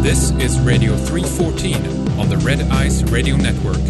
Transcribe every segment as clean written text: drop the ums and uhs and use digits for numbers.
This is Radio 314 on the Red Ice Radio Network.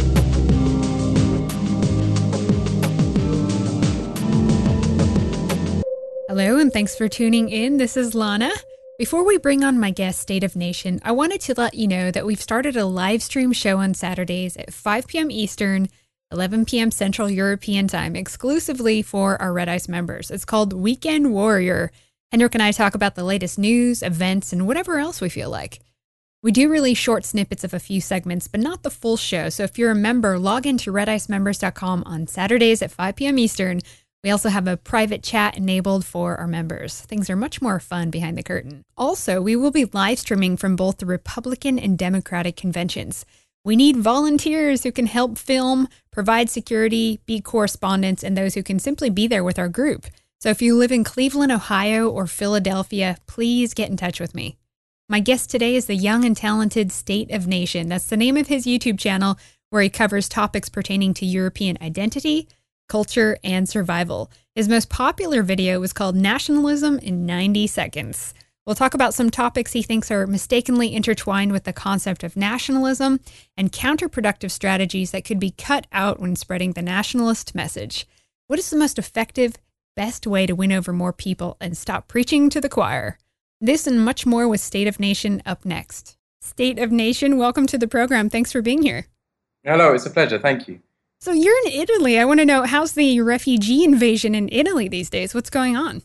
Hello, and thanks for tuning in. This is Lana. Before we bring on my guest, State of Nation, I wanted to let you know that we've started a live stream show on Saturdays at 5 p.m. Eastern, 11 p.m. Central European Time, exclusively for our Red Ice members. It's called Weekend Warrior. Hendrik and I talk about the latest news, events, and whatever else we feel like. We do release short snippets of a few segments, but not the full show. So if you're a member, log into redicemembers.com on Saturdays at 5 p.m. Eastern. We also have a private chat enabled for our members. Things are much more fun behind the curtain. Also, we will be live streaming from both the Republican and Democratic conventions. We need volunteers who can help film, provide security, be correspondents, and those who can simply be there with our group. So if you live in Cleveland, Ohio, or Philadelphia, please get in touch with me. My guest today is the young and talented State of Nation. That's the name of his YouTube channel, where he covers topics pertaining to European identity, culture, and survival. His most popular video was called Nationalism in 90 Seconds. We'll talk about some topics he thinks are mistakenly intertwined with the concept of nationalism and counterproductive strategies that could be cut out when spreading the nationalist message. What is the most effective, best way to win over more people and stop preaching to the choir? This and much more with State of Nation up next. State of Nation, welcome to the program. Thanks for being here. Hello, it's a pleasure. Thank you. So you're in Italy. I want to know, how's the refugee invasion in Italy these days? What's going on?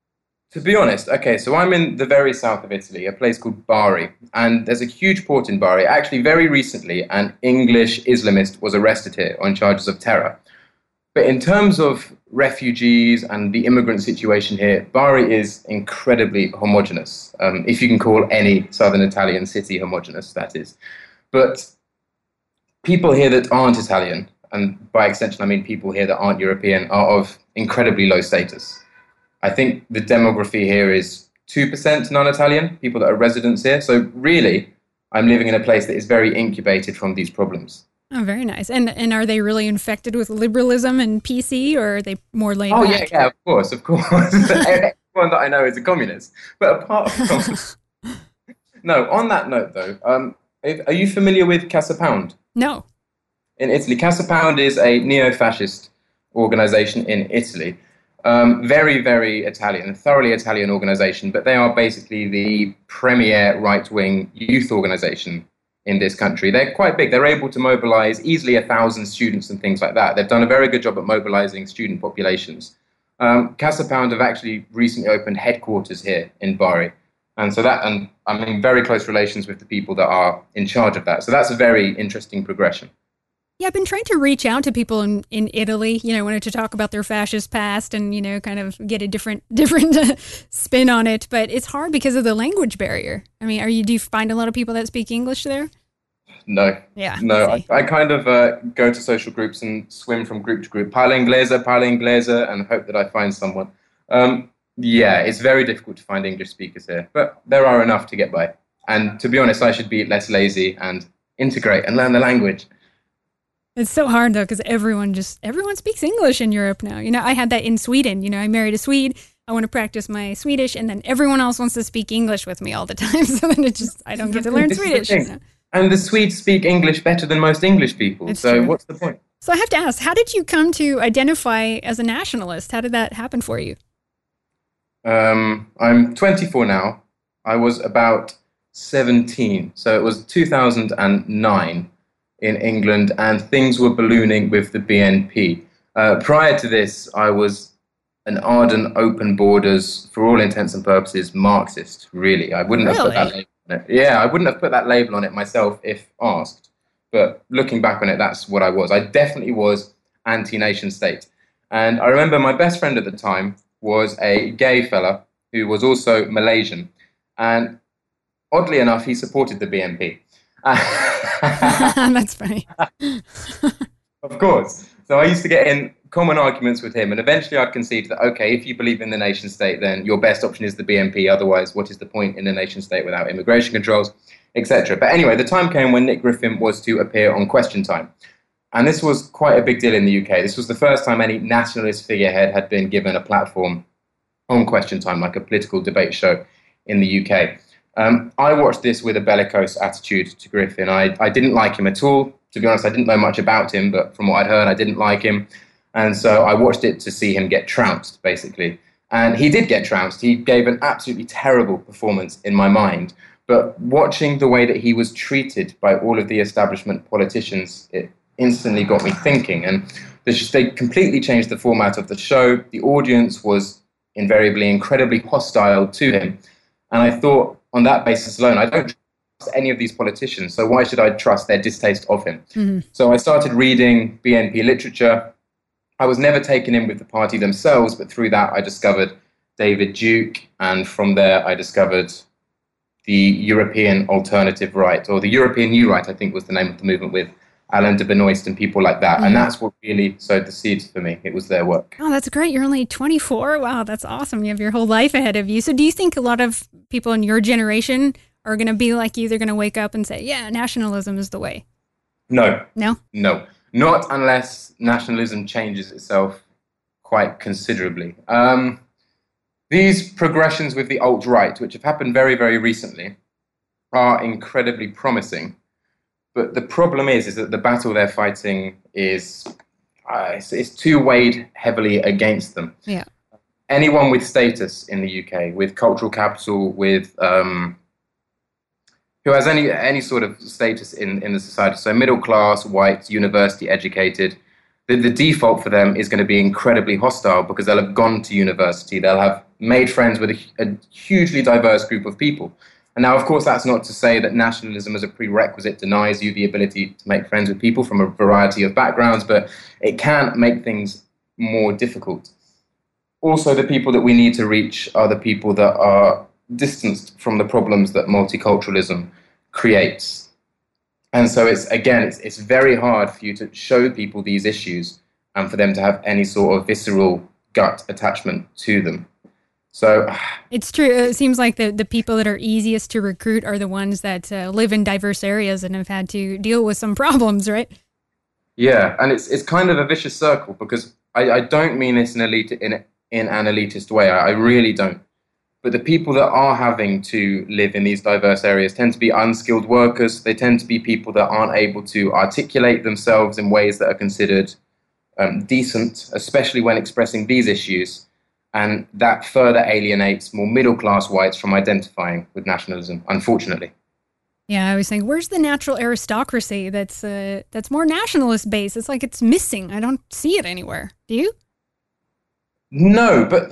To be honest, okay, so I'm in the very south of Italy, a place called Bari, and there's a huge port in Bari. Actually, very recently, an English Islamist was arrested here on charges of terror. But in terms of refugees and the immigrant situation here, Bari is incredibly homogenous, if you can call any southern Italian city homogenous, that is. But people here that aren't Italian, and by extension I mean people here that aren't European, are of incredibly low status. I think the demography here is 2% non-Italian, people that are residents here. So really, I'm living in a place that is very incubated from these problems. Oh, very nice. And are they really infected with liberalism and PC, or are they more laid back? Oh, yeah, of course. Everyone that I know is a communist. But apart from... No, on that note, though, are you familiar with Casa Pound? No. In Italy, Casa Pound is a neo-fascist organization in Italy. Very, very Italian, thoroughly Italian organization, but they are basically the premier right-wing youth organization in this country. They're quite big. They're able to mobilize easily 1,000 students and things like that. They've done a very good job at mobilizing student populations. Casa Pound have actually recently opened headquarters here in Bari. And I'm in very close relations with the people that are in charge of that. So that's a very interesting progression. Yeah, I've been trying to reach out to people in Italy, wanted to talk about their fascist past and, kind of get a different spin on it. But it's hard because of the language barrier. I mean, do you find a lot of people that speak English there? No. Yeah. No, I kind of go to social groups and swim from group to group. Parla inglese, and hope that I find someone. Yeah, it's very difficult to find English speakers here, but there are enough to get by. And to be honest, I should be less lazy and integrate and learn the language. It's so hard, though, because everyone speaks English in Europe now. I had that in Sweden. I married a Swede. I want to practice my Swedish, and then everyone else wants to speak English with me all the time. So then I don't get to learn Swedish. And the Swedes speak English better than most English people. It's so true. What's the point? So I have to ask, how did you come to identify as a nationalist? How did that happen for you? I'm 24 now. I was about 17. So it was 2009. In England, and things were ballooning with the BNP. Prior to this, I was an ardent, open borders, for all intents and purposes, Marxist, really. I wouldn't have put that label on it. Yeah, I wouldn't have put that label on it myself if asked. But looking back on it, that's what I was. I definitely was anti-nation state. And I remember my best friend at the time was a gay fella who was also Malaysian. And oddly enough, he supported the BNP. That's funny. Of course. So I used to get in common arguments with him, and eventually I'd concede that, okay, if you believe in the nation state, then your best option is the BNP. Otherwise, what is the point in a nation state without immigration controls, etc.? But anyway, the time came when Nick Griffin was to appear on Question Time. And this was quite a big deal in the UK. This was the first time any nationalist figurehead had been given a platform on Question Time, like a political debate show in the UK. I watched this with a bellicose attitude to Griffin. I didn't like him at all. To be honest, I didn't know much about him, but from what I'd heard, I didn't like him. And so I watched it to see him get trounced, basically. And he did get trounced. He gave an absolutely terrible performance in my mind. But watching the way that he was treated by all of the establishment politicians, it instantly got me thinking. And they completely changed the format of the show. The audience was invariably incredibly hostile to him. And I thought, on that basis alone, I don't trust any of these politicians, so why should I trust their distaste of him? Mm-hmm. So I started reading BNP literature. I was never taken in with the party themselves, but through that I discovered David Duke, and from there I discovered the European Alternative Right, or the European New Right, I think was the name of the movement, with Alain de Benoist and people like that. Mm-hmm. And that's what really sowed the seeds for me. It was their work. Oh, that's great. You're only 24. Wow, that's awesome. You have your whole life ahead of you. So do you think a lot of people in your generation are going to be like you? They're going to wake up and say, yeah, nationalism is the way? No. No? No. Not unless nationalism changes itself quite considerably. These progressions with the alt-right, which have happened very, very recently, are incredibly promising. But the problem is that the battle they're fighting is it's too weighed heavily against them. Yeah. Anyone with status in the UK, with cultural capital, with who has any sort of status in the society, so middle class, white, university educated, the default for them is going to be incredibly hostile because they'll have gone to university, they'll have made friends with a hugely diverse group of people. And now, of course, that's not to say that nationalism as a prerequisite denies you the ability to make friends with people from a variety of backgrounds, but it can make things more difficult. Also, the people that we need to reach are the people that are distanced from the problems that multiculturalism creates. And so it's very hard for you to show people these issues and for them to have any sort of visceral gut attachment to them. So it's true. It seems like the people that are easiest to recruit are the ones that live in diverse areas and have had to deal with some problems, right? Yeah, and it's kind of a vicious circle because I don't mean this in an elitist way. I really don't. But the people that are having to live in these diverse areas tend to be unskilled workers. They tend to be people that aren't able to articulate themselves in ways that are considered decent, especially when expressing these issues. And that further alienates more middle-class whites from identifying with nationalism, unfortunately. Yeah, I was saying, where's the natural aristocracy that's more nationalist-based? It's like it's missing. I don't see it anywhere. Do you? No, but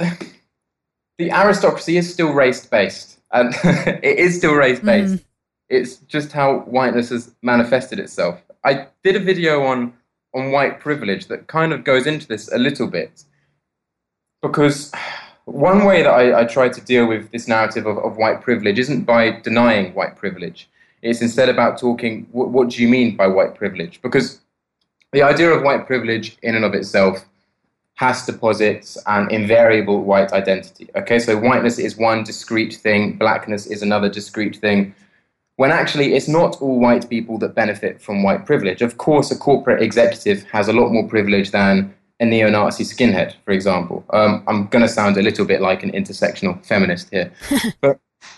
the aristocracy is still race-based. And it is still race-based. It's just how whiteness has manifested itself. I did a video on white privilege that kind of goes into this a little bit. Because one way that I try to deal with this narrative of white privilege isn't by denying white privilege. It's instead about talking, what do you mean by white privilege? Because the idea of white privilege in and of itself has to posit an invariable white identity. Okay, so whiteness is one discrete thing, blackness is another discrete thing, when actually it's not all white people that benefit from white privilege. Of course, a corporate executive has a lot more privilege than a neo-Nazi skinhead, for example. I'm going to sound a little bit like an intersectional feminist here. But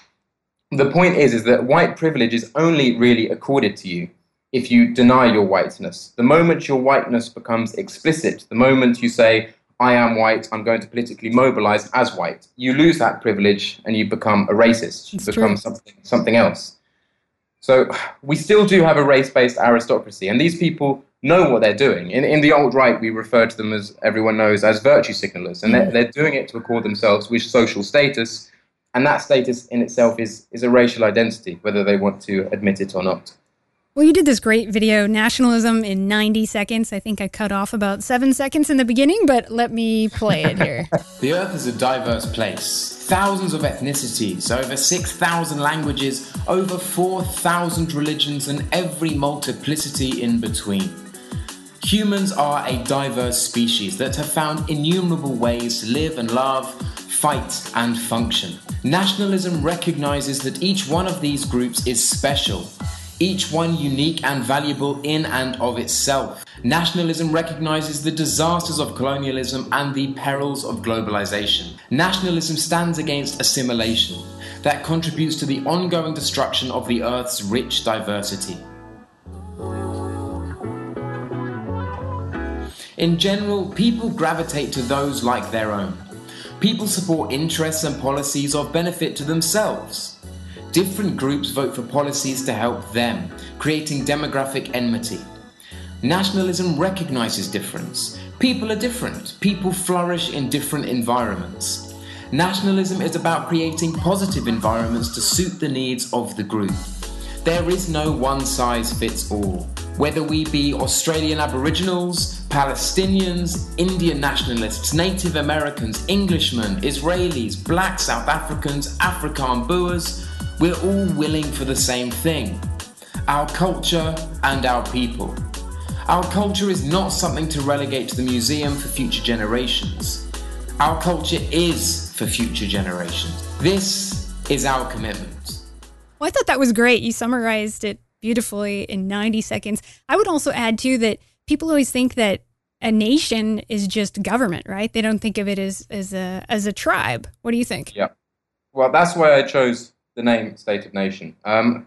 the point is that white privilege is only really accorded to you if you deny your whiteness. The moment your whiteness becomes explicit, the moment you say, I am white, I'm going to politically mobilize as white, you lose that privilege and you become a racist. You become something else. So we still do have a race-based aristocracy, and these people know what they're doing. In the alt-right, we refer to them, as everyone knows, as virtue signalers, and they're doing it to accord themselves with social status, and that status in itself is a racial identity, whether they want to admit it or not. Well, you did this great video, Nationalism in 90 Seconds. I think I cut off about 7 seconds in the beginning, but let me play it here. The Earth is a diverse place. Thousands of ethnicities, over 6,000 languages, over 4,000 religions, and every multiplicity in between. Humans are a diverse species that have found innumerable ways to live and love, fight and function. Nationalism recognizes that each one of these groups is special, each one unique and valuable in and of itself. Nationalism recognizes the disasters of colonialism and the perils of globalization. Nationalism stands against assimilation. that contributes to the ongoing destruction of the Earth's rich diversity. In general, people gravitate to those like their own. People support interests and policies of benefit to themselves. Different groups vote for policies to help them, creating demographic enmity. Nationalism recognizes difference. People are different. People flourish in different environments. Nationalism is about creating positive environments to suit the needs of the group. There is no one-size-fits-all. Whether we be Australian Aboriginals, Palestinians, Indian nationalists, Native Americans, Englishmen, Israelis, Black South Africans, Afrikaan Boers, we're all willing for the same thing: our culture and our people. Our culture is not something to relegate to the museum for future generations. Our culture is for future generations. This is our commitment. Well, I thought that was great. You summarized it beautifully in 90 seconds. I would also add, too, that people always think that a nation is just government, right? They don't think of it as a tribe. What do you think? Yeah. Well, that's why I chose the name State of Nation.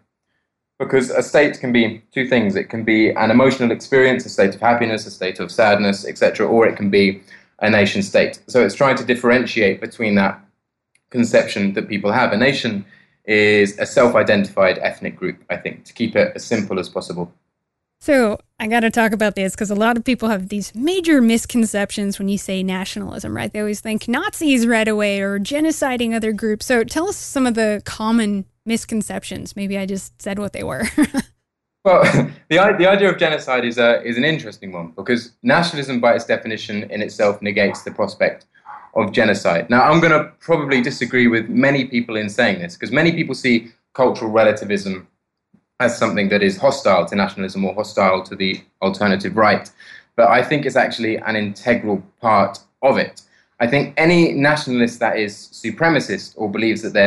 Because a state can be two things. It can be an emotional experience, a state of happiness, a state of sadness, etc., or it can be a nation state. So it's trying to differentiate between that conception that people have. A nation is a self-identified ethnic group, I think, to keep it as simple as possible. So I got to talk about this because a lot of people have these major misconceptions when you say nationalism, right? They always think Nazis right away or genociding other groups. So tell us some of the common misconceptions. Maybe I just said what they were. Well, the idea of genocide is an interesting one because nationalism, by its definition in itself, negates the prospect of genocide. Now, I'm going to probably disagree with many people in saying this because many people see cultural relativism as something that is hostile to nationalism or hostile to the alternative right. But I think it's actually an integral part of it. I think any nationalist that is supremacist or believes that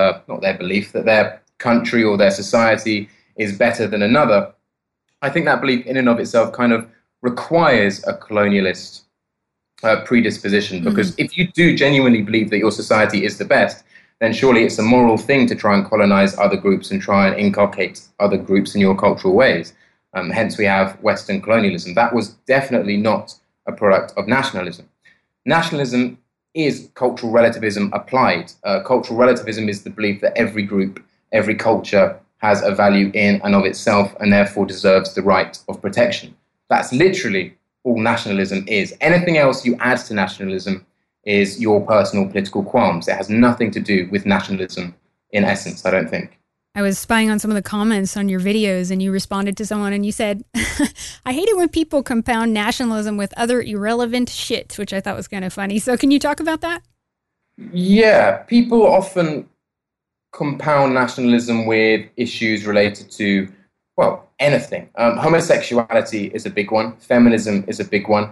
that their country or their society is better than another, I think that belief in and of itself kind of requires a colonialist predisposition. Because if you do genuinely believe that your society is the best, then surely it's a moral thing to try and colonize other groups and try and inculcate other groups in your cultural ways. Hence we have Western colonialism. That was definitely not a product of nationalism. Nationalism is cultural relativism applied. Cultural relativism is the belief that every group, every culture has a value in and of itself and therefore deserves the right of protection. That's literally all nationalism is. Anything else you add to nationalism is your personal political qualms. It has nothing to do with nationalism in essence, I don't think. I was spying on some of the comments on your videos and you responded to someone and you said, I hate it when people compound nationalism with other irrelevant shit, which I thought was kind of funny. So can you talk about that? Yeah, people often compound nationalism with issues related to, well, anything. Homosexuality is a big one. Feminism is a big one.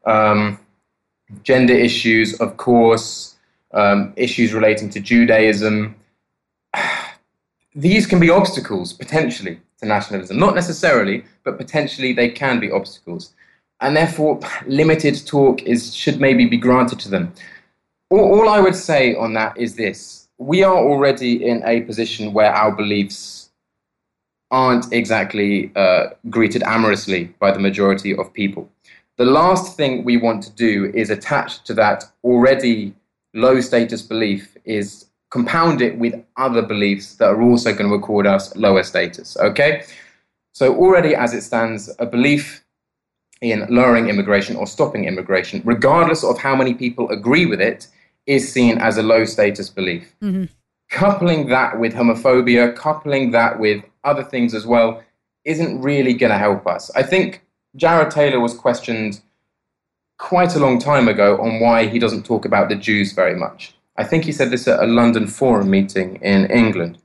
Gender issues, of course, issues relating to Judaism. These can be obstacles, potentially, to nationalism. Not necessarily, but potentially they can be obstacles. And therefore, limited talk should maybe be granted to them. All I would say on that is this. We are already in a position where our beliefs aren't exactly greeted amorously by the majority of people. The last thing we want to do is attach to that already low status belief is compound it with other beliefs that are also going to record us lower status, okay? So already as it stands, a belief in lowering immigration or stopping immigration, regardless of how many people agree with it, is seen as a low status belief. Mm-hmm. Coupling that with homophobia, coupling that with other things as well, isn't really going to help us. I think Jared Taylor was questioned quite a long time ago on why he doesn't talk about the Jews very much. I think he said this at a London Forum meeting in England.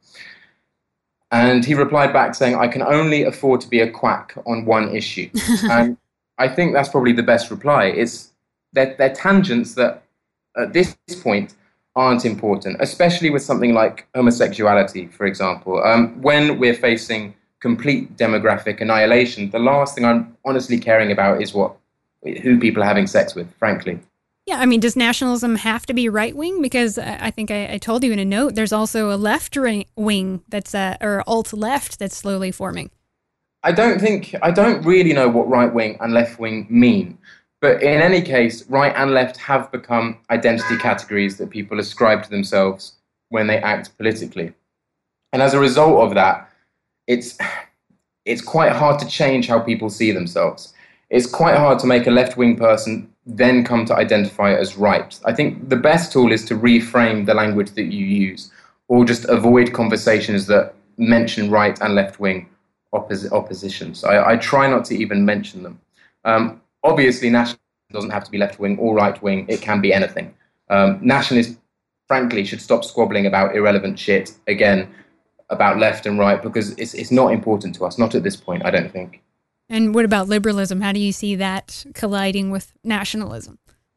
And he replied back saying, I can only afford to be a quack on one issue. And I think that's probably the best reply. It's they're tangents that at this point aren't important, especially with something like homosexuality, for example. When we're facing complete demographic annihilation, the last thing I'm honestly caring about is who people are having sex with, frankly. Yeah, I mean, does nationalism have to be right-wing? Because I think I told you in a note, there's also a left-wing that's, or alt-left that's slowly forming. I don't really know what right-wing and left-wing mean. But in any case, right and left have become identity categories that people ascribe to themselves when they act politically. And as a result of that, it's quite hard to change how people see themselves. It's quite hard to make a left-wing person then come to identify as right. I think the best tool is to reframe the language that you use, or just avoid conversations that mention right and left-wing oppositions. I try not to even mention them. Obviously, nationalism doesn't have to be left-wing or right-wing. It can be anything. Nationalists, frankly, should stop squabbling about irrelevant shit, again, about left and right, because it's not important to us, not at this point, I don't think. And what about liberalism? How do you see that colliding with nationalism?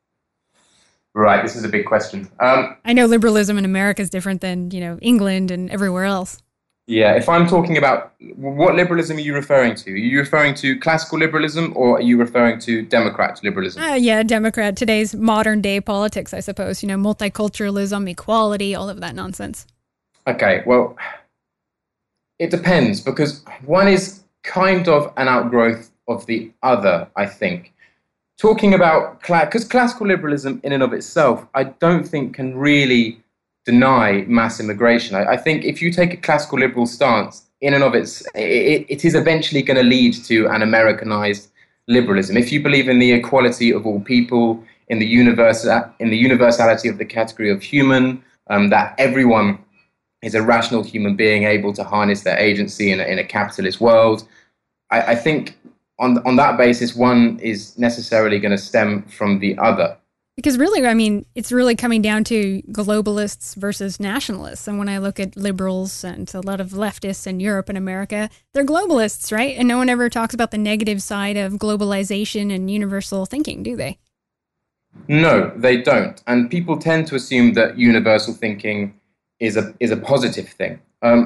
Right, this is a big question. I know liberalism in America is different than, England and everywhere else. Yeah, if I'm talking about, what liberalism are you referring to? Are you referring to classical liberalism, or are you referring to Democrat liberalism? Yeah, Democrat, today's modern day politics, I suppose. Multiculturalism, equality, all of that nonsense. Okay, well, it depends, because one is kind of an outgrowth of the other, I think. Talking about, because classical liberalism in and of itself, I don't think can really deny mass immigration. I think if you take a classical liberal stance, in and of it is eventually going to lead to an Americanized liberalism. If you believe in the equality of all people, in the universality of the category of human, that everyone is a rational human being able to harness their agency in a capitalist world, I think on that basis, one is necessarily going to stem from the other. Because really, I mean, it's really coming down to globalists versus nationalists. And when I look at liberals and a lot of leftists in Europe and America, they're globalists, right? And no one ever talks about the negative side of globalization and universal thinking, do they? No, they don't. And people tend to assume that universal thinking is a positive thing.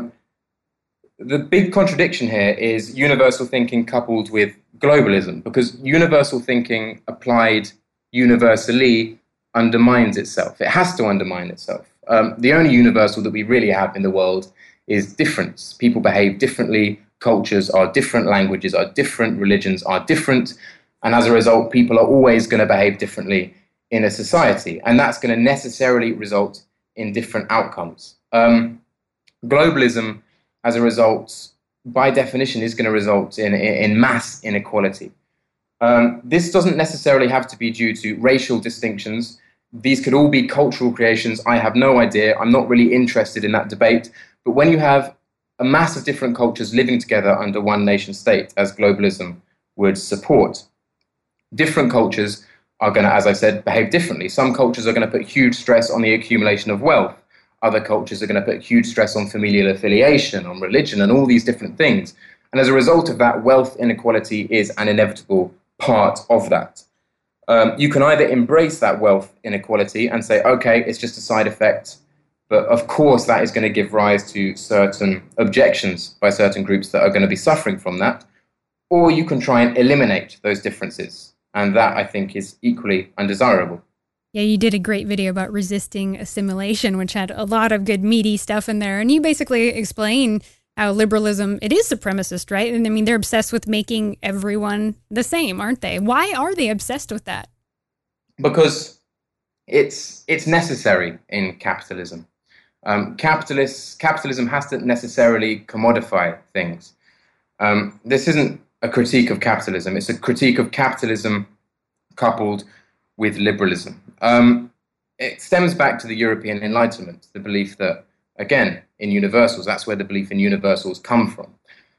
The big contradiction here is universal thinking coupled with globalism, because universal thinking applied universally undermines itself. It has to undermine itself. The only universal that we really have in the world is difference. People behave differently, cultures are different, languages are different, religions are different, and as a result, people are always going to behave differently in a society, and that's going to necessarily result in different outcomes. Globalism, as a result, by definition, is going to result in mass inequality. This doesn't necessarily have to be due to racial distinctions. These could all be cultural creations. I have no idea. I'm not really interested in that debate. But when you have a mass of different cultures living together under one nation state, as globalism would support, different cultures are going to, as I said, behave differently. Some cultures are going to put huge stress on the accumulation of wealth. Other cultures are going to put huge stress on familial affiliation, on religion, and all these different things. And as a result of that, wealth inequality is an inevitable part of that. You can either embrace that wealth inequality and say, okay, it's just a side effect, but of course that is going to give rise to certain objections by certain groups that are going to be suffering from that, or you can try and eliminate those differences, and that, I think, is equally undesirable. Yeah, you did a great video about resisting assimilation, which had a lot of good meaty stuff in there, and you basically explain how liberalism, it is supremacist, right? And I mean, they're obsessed with making everyone the same, aren't they? Why are they obsessed with that? Because it's necessary in capitalism. Capitalism has to necessarily commodify things. This isn't a critique of capitalism. It's a critique of capitalism coupled with liberalism. It stems back to the European Enlightenment, the belief that, again, in universals, that's where the belief in universals come from.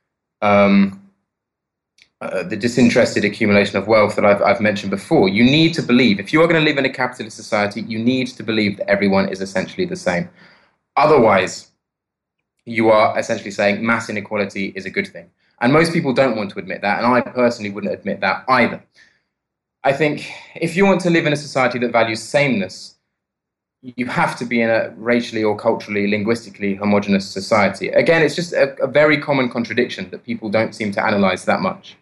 The disinterested accumulation of wealth that I've mentioned before. You need to believe, if you are going to live in a capitalist society, you need to believe that everyone is essentially the same. Otherwise, you are essentially saying mass inequality is a good thing. And most people don't want to admit that, and I personally wouldn't admit that either. I think if you want to live in a society that values sameness, you have to be in a racially or culturally, linguistically homogenous society. Again, it's just a very common contradiction that people don't seem to analyze that much.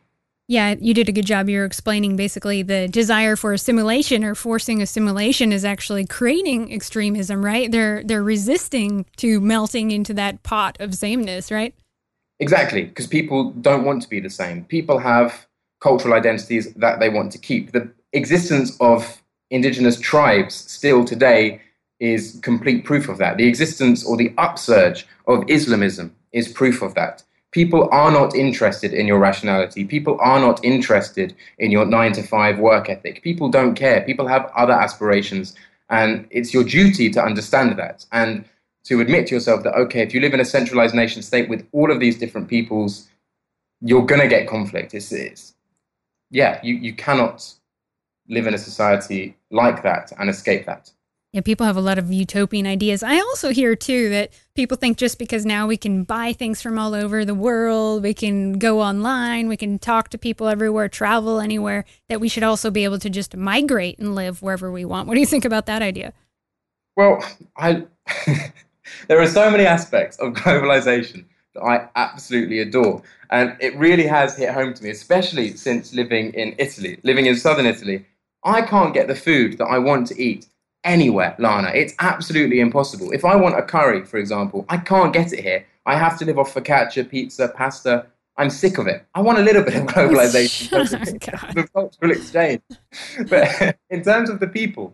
Yeah, you did a good job. You're explaining basically the desire for assimilation or forcing assimilation is actually creating extremism, right? They're resisting to melting into that pot of sameness, right? Exactly, because people don't want to be the same. People have cultural identities that they want to keep. The existence of indigenous tribes still today is complete proof of that. The existence or the upsurge of Islamism is proof of that. People are not interested in your rationality. People are not interested in your 9 to 5 work ethic. People don't care. People have other aspirations. And it's your duty to understand that and to admit to yourself that, okay, if you live in a centralized nation state with all of these different peoples, you're going to get conflict. You cannot live in a society like that and escape that. Yeah, people have a lot of utopian ideas. I also hear, too, that people think just because now we can buy things from all over the world, we can go online, we can talk to people everywhere, travel anywhere, that we should also be able to just migrate and live wherever we want. What do you think about that idea? Well, there are so many aspects of globalization that I absolutely adore. And it really has hit home to me, especially since living in Italy, living in southern Italy. I can't get the food that I want to eat anywhere, Lana. It's absolutely impossible. If I want a curry, for example, I can't get it here. I have to live off focaccia, pizza, pasta. I'm sick of it. I want a little bit of globalization, the cultural exchange. But in terms of the people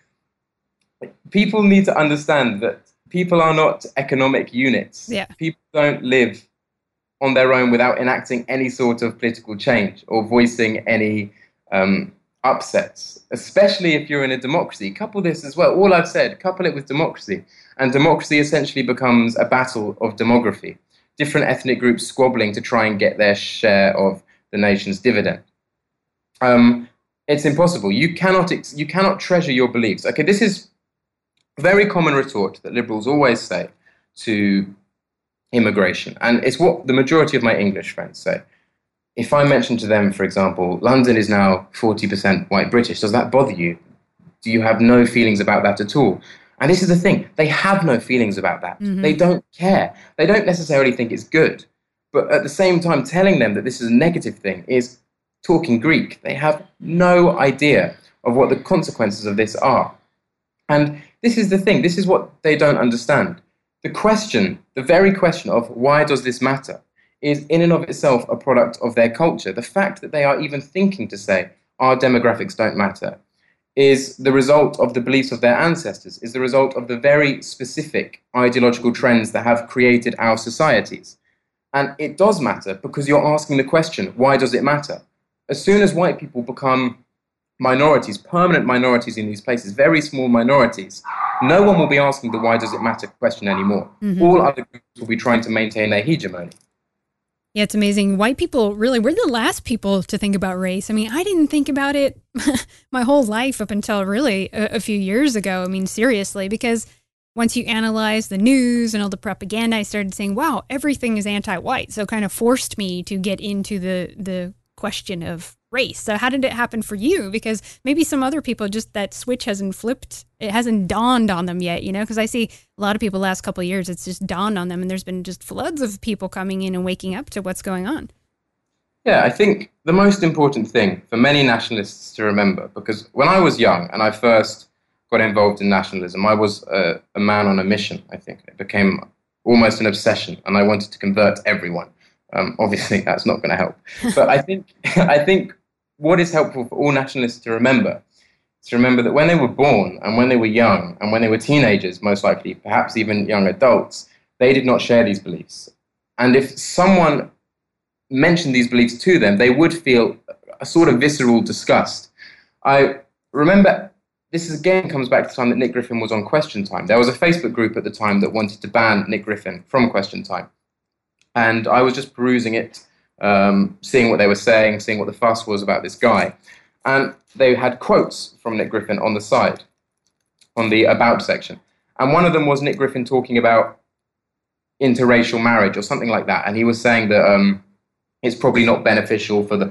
need to understand that people are not economic units. Yeah. People don't live on their own without enacting any sort of political change or voicing any upsets, especially if you're in a democracy. Couple this as well. All I've said, couple it with democracy. And democracy essentially becomes a battle of demography. Different ethnic groups squabbling to try and get their share of the nation's dividend. It's impossible. You cannot treasure your beliefs. Okay, this is a very common retort that liberals always say to immigration. And it's what the majority of my English friends say. If I mention to them, for example, London is now 40% white British, does that bother you? Do you have no feelings about that at all? And this is the thing, they have no feelings about that. Mm-hmm. They don't care. They don't necessarily think it's good. But at the same time, telling them that this is a negative thing is talking Greek. They have no idea of what the consequences of this are. And this is the thing, this is what they don't understand. The very question of why does this matter is in and of itself a product of their culture. The fact that they are even thinking to say our demographics don't matter is the result of the beliefs of their ancestors, is the result of the very specific ideological trends that have created our societies. And it does matter because you're asking the question, why does it matter? As soon as white people become minorities, permanent minorities in these places, very small minorities, no one will be asking the why does it matter question anymore. Mm-hmm. All other groups will be trying to maintain their hegemony. Yeah, it's amazing. White people, really, we're the last people to think about race. I mean, I didn't think about it my whole life up until really a few years ago. I mean, seriously, because once you analyze the news and all the propaganda, I started saying, wow, everything is anti-white. So it kind of forced me to get into the question of race. So how did it happen for you? Because maybe some other people, just that switch hasn't flipped. It hasn't dawned on them yet, because I see a lot of people last couple of years, it's just dawned on them. And there's been just floods of people coming in and waking up to what's going on. Yeah, I think the most important thing for many nationalists to remember, because when I was young and I first got involved in nationalism, I was a man on a mission, I think. It became almost an obsession and I wanted to convert everyone. Obviously, that's not going to help. But I think what is helpful for all nationalists to remember is to remember that when they were born and when they were young and when they were teenagers, most likely, perhaps even young adults, they did not share these beliefs. And if someone mentioned these beliefs to them, they would feel a sort of visceral disgust. I remember, this again comes back to the time that Nick Griffin was on Question Time. There was a Facebook group at the time that wanted to ban Nick Griffin from Question Time. And I was just perusing it, seeing what they were saying, seeing what the fuss was about this guy. And they had quotes from Nick Griffin on the side, on the About section. And one of them was Nick Griffin talking about interracial marriage or something like that. And he was saying that it's probably not beneficial for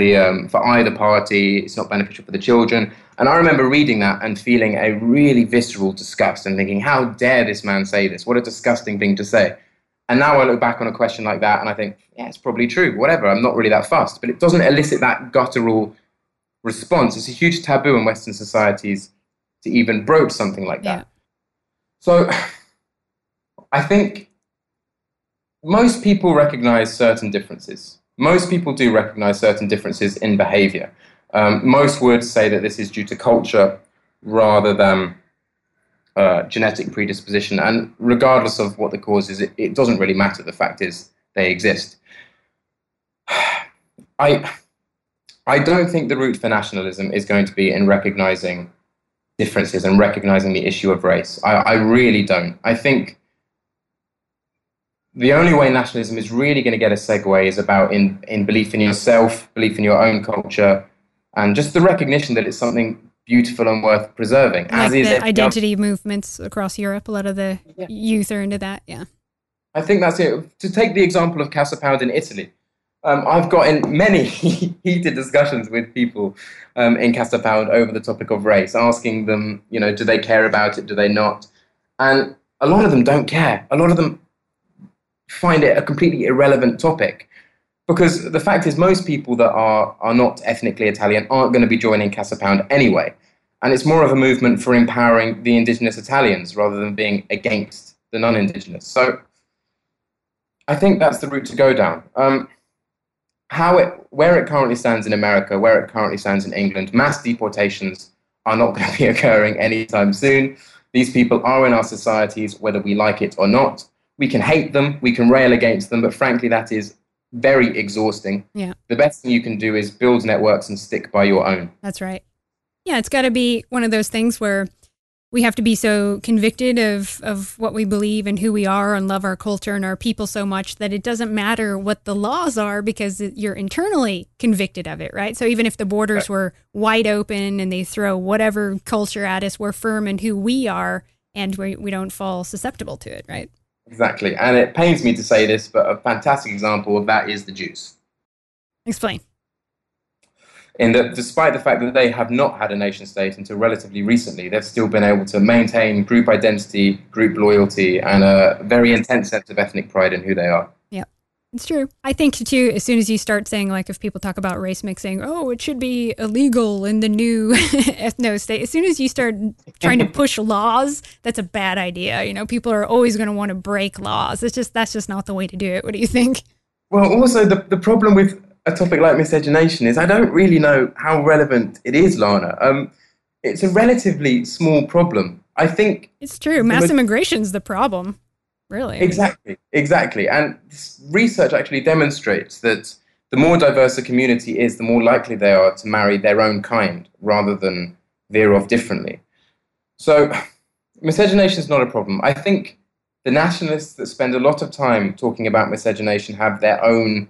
either party. It's not beneficial for the children. And I remember reading that and feeling a really visceral disgust and thinking, how dare this man say this? What a disgusting thing to say. And now I look back on a question like that and I think, yeah, it's probably true, whatever, I'm not really that fussed. But it doesn't elicit that guttural response. It's a huge taboo in Western societies to even broach something like that. So I think most people recognize certain differences. Most people do recognize certain differences in behavior. Most would say that this is due to culture rather than genetic predisposition. And regardless of what the cause is, it doesn't really matter. The fact is they exist. I don't think the route for nationalism is going to be in recognizing differences and recognizing the issue of race. I really don't. I think the only way nationalism is really going to get a segue is about in belief in yourself, belief in your own culture, and just the recognition that it's something beautiful and worth preserving. Like as the identity movements across Europe, a lot of the youth are into that, yeah. I think that's it. To take the example of Casa Pound in Italy, I've got in many heated discussions with people in Casa Pound over the topic of race, asking them, do they care about it, do they not? And a lot of them don't care. A lot of them find it a completely irrelevant topic. Because the fact is, most people that are not ethnically Italian aren't going to be joining Casa Pound anyway. And it's more of a movement for empowering the indigenous Italians rather than being against the non-indigenous. So I think that's the route to go down. Where it currently stands in America, where it currently stands in England, mass deportations are not going to be occurring anytime soon. These people are in our societies, whether we like it or not. We can hate them, we can rail against them, but frankly, that is very exhausting. Yeah. The best thing you can do is build networks and stick by your own. That's right. Yeah, it's got to be one of those things where we have to be so convicted of what we believe and who we are and love our culture and our people so much that it doesn't matter what the laws are because you're internally convicted of it, right? So even if the borders were wide open and they throw whatever culture at us, we're firm in who we are and we don't fall susceptible to it, right? Exactly. And it pains me to say this, but a fantastic example of that is the Jews. Explain. In that, despite the fact that they have not had a nation state until relatively recently, they've still been able to maintain group identity, group loyalty, and a very intense sense of ethnic pride in who they are. Yeah, it's true. I think, too, as soon as you start saying, like, if people talk about race mixing, it should be illegal in the new ethno state. As soon as you start trying to push laws, that's a bad idea. People are always going to want to break laws. That's just not the way to do it. What do you think? Well, also, the problem with a topic like miscegenation is I don't really know how relevant it is, Lana. It's a relatively small problem. I think it's true. Mass immigration's the problem, really. Exactly. And research actually demonstrates that the more diverse a community is, the more likely they are to marry their own kind rather than veer off differently. So miscegenation is not a problem. I think the nationalists that spend a lot of time talking about miscegenation have their own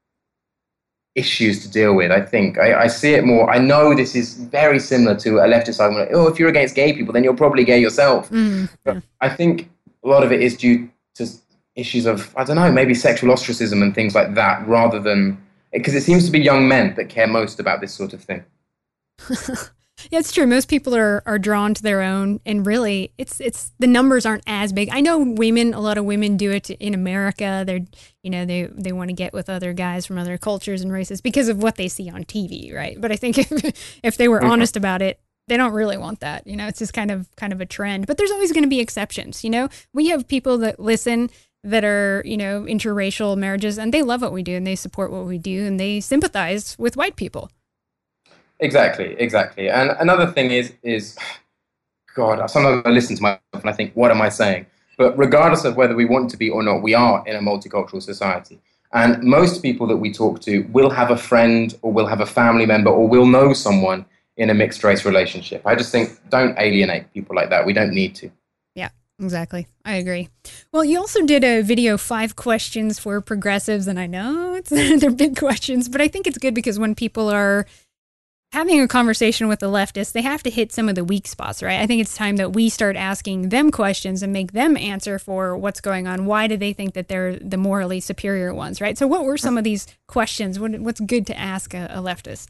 issues to deal with. I think I see it more. I know this is very similar to a leftist argument. If you're against gay people, then you're probably gay yourself. But I think a lot of it is due to issues of, I don't know, maybe sexual ostracism and things like that, rather than, because it seems to be young men that care most about this sort of thing. Yeah, it's true. Most people are drawn to their own, and really, it's the numbers aren't as big. I know a lot of women do it in America. They want to get with other guys from other cultures and races because of what they see on TV, right? But I think if they were honest about it, they don't really want that. It's just kind of a trend. But there's always going to be exceptions. We have people that listen that are interracial marriages, and they love what we do, and they support what we do, and they sympathize with white people. Exactly. And another thing is, God, sometimes I listen to myself and I think, what am I saying? But regardless of whether we want to be or not, we are in a multicultural society. And most people that we talk to will have a friend or will have a family member or will know someone in a mixed race relationship. I just think don't alienate people like that. We don't need to. Yeah, exactly. I agree. Well, you also did a video, 5 questions for progressives. And I know they're big questions, but I think it's good because when people are having a conversation with the leftists, they have to hit some of the weak spots, right? I think it's time that we start asking them questions and make them answer for what's going on. Why do they think that they're the morally superior ones, right? So what were some of these questions? What's good to ask a leftist?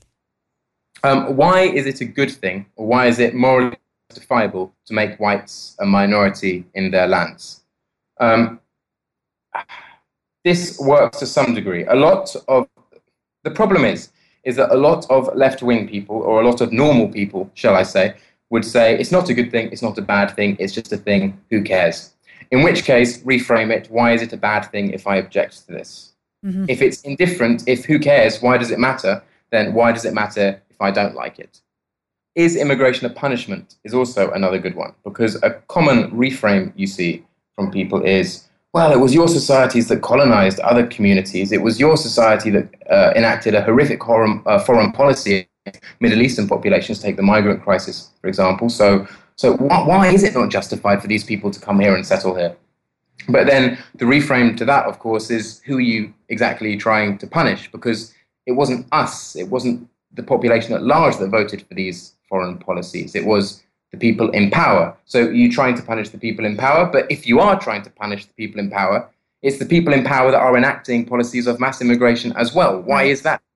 Why is it a good thing, or why is it morally justifiable to make whites a minority in their lands? this works to some degree. The problem is that a lot of left-wing people, or a lot of normal people, shall I say, would say it's not a good thing, it's not a bad thing, it's just a thing, who cares? In which case, reframe it, why is it a bad thing if I object to this? Mm-hmm. If it's indifferent, if who cares, why does it matter, then why does it matter if I don't like it? Is immigration a punishment is also another good one, because a common reframe you see from people is, well, it was your societies that colonized other communities. It was your society that enacted a horrific foreign policy against Middle Eastern populations, take the migrant crisis, for example. So why is it not justified for these people to come here and settle here? But then the reframe to that, of course, is who are you exactly trying to punish? Because it wasn't us, it wasn't the population at large that voted for these foreign policies. It was the people in power. So you're trying to punish the people in power, but if you are trying to punish the people in power, it's the people in power that are enacting policies of mass immigration as well. Why is that?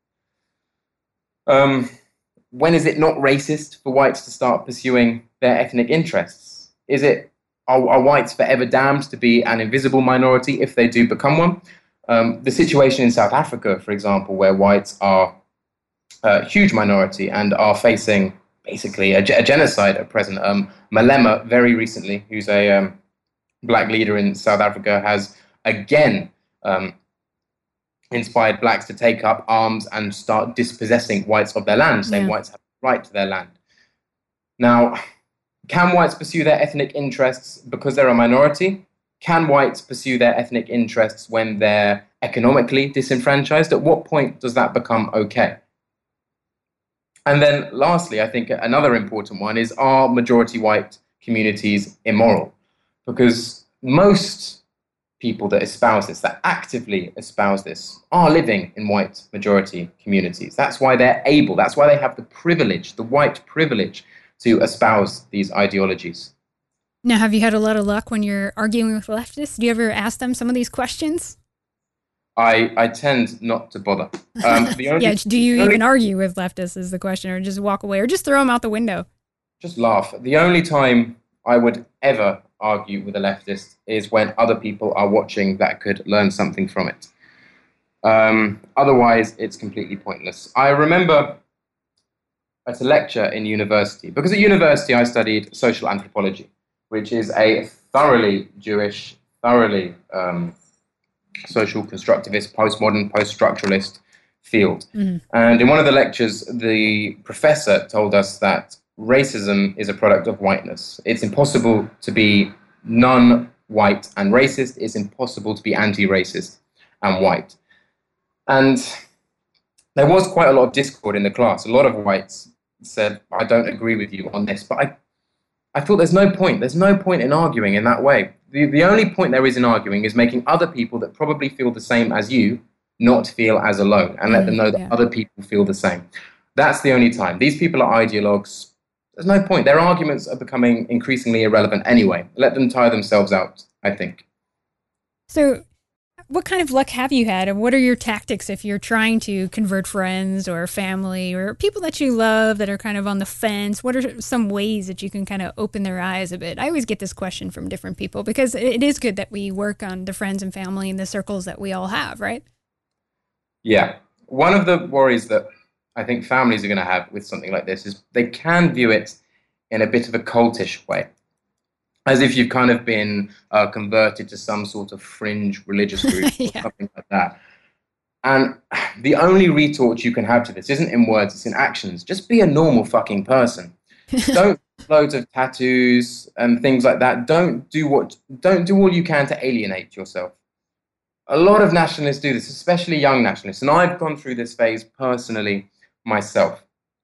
When is it not racist for whites to start pursuing their ethnic interests? Are whites forever damned to be an invisible minority if they do become one? The situation in South Africa, for example, where whites are a huge minority and are facing basically a genocide at present. Malema, very recently, who's a black leader in South Africa, has again inspired blacks to take up arms and start dispossessing whites of their land, saying whites have the right to their land. Now, can whites pursue their ethnic interests because they're a minority? Can whites pursue their ethnic interests when they're economically disenfranchised? At what point does that become okay? And then lastly, I think another important one is, are majority white communities immoral? Because most people that espouse this, that actively espouse this, are living in white majority communities. That's why they're able, that's why they have the privilege, the white privilege, to espouse these ideologies. Now, have you had a lot of luck when you're arguing with leftists? Do you ever ask them some of these questions? I tend not to bother. Do you even argue with leftists is the question, or just walk away, or just throw them out the window? Just laugh. The only time I would ever argue with a leftist is when other people are watching that could learn something from it. Otherwise, it's completely pointless. I remember at a lecture in university, because at university I studied social anthropology, which is a thoroughly Jewish, thoroughly social constructivist, postmodern, post-structuralist field. Mm-hmm. And in one of the lectures, the professor told us that racism is a product of whiteness. It's impossible to be non-white and racist. It's impossible to be anti-racist and white. And there was quite a lot of discord in the class. A lot of whites said, I don't agree with you on this. But I thought there's no point. There's no point in arguing in that way. The only point there is in arguing is making other people that probably feel the same as you not feel as alone, and let them know that other people feel the same. That's the only time. These people are ideologues. There's no point. Their arguments are becoming increasingly irrelevant anyway. Let them tire themselves out, I think. So what kind of luck have you had, and what are your tactics if you're trying to convert friends or family or people that you love that are kind of on the fence? What are some ways that you can kind of open their eyes a bit? I always get this question from different people, because it is good that we work on the friends and family and the circles that we all have, right? Yeah. One of the worries that I think families are going to have with something like this is they can view it in a bit of a cultish way, as if you've kind of been converted to some sort of fringe religious group or something like that. And the only retort you can have to this isn't in words, it's in actions. Just be a normal fucking person. Don't loads of tattoos and things like that. Don't do all you can to alienate yourself. A lot of nationalists do this, especially young nationalists. And I've gone through this phase personally myself.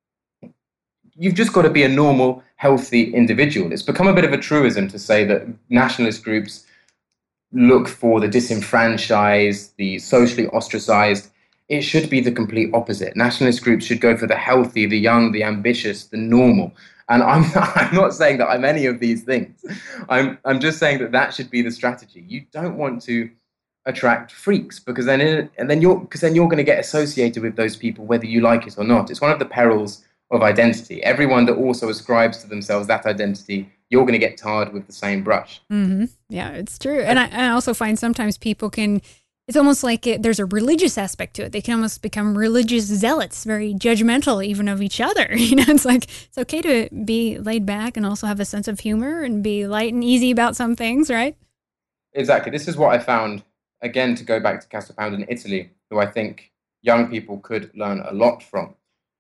You've just got to be a normal, healthy individual. It's become a bit of a truism to say that nationalist groups look for the disenfranchised, the socially ostracized. It should be the complete opposite. Nationalist groups should go for the healthy, the young, the ambitious, the normal. And I'm not saying that I'm any of these things. I'm just saying that should be the strategy. You don't want to attract freaks, because then you're going to get associated with those people whether you like it or not. It's one of the perils of identity. Everyone that also ascribes to themselves that identity you're going to get tarred with the same brush. Mm-hmm. Yeah, it's true. And I also find sometimes people can, it's almost like there's a religious aspect to it. They can almost become religious zealots, very judgmental even of each other. It's like, it's okay to be laid back and also have a sense of humor and be light and easy about some things, right? Exactly. This is what I found, again, to go back to Castelpound in Italy, who I think young people could learn a lot from.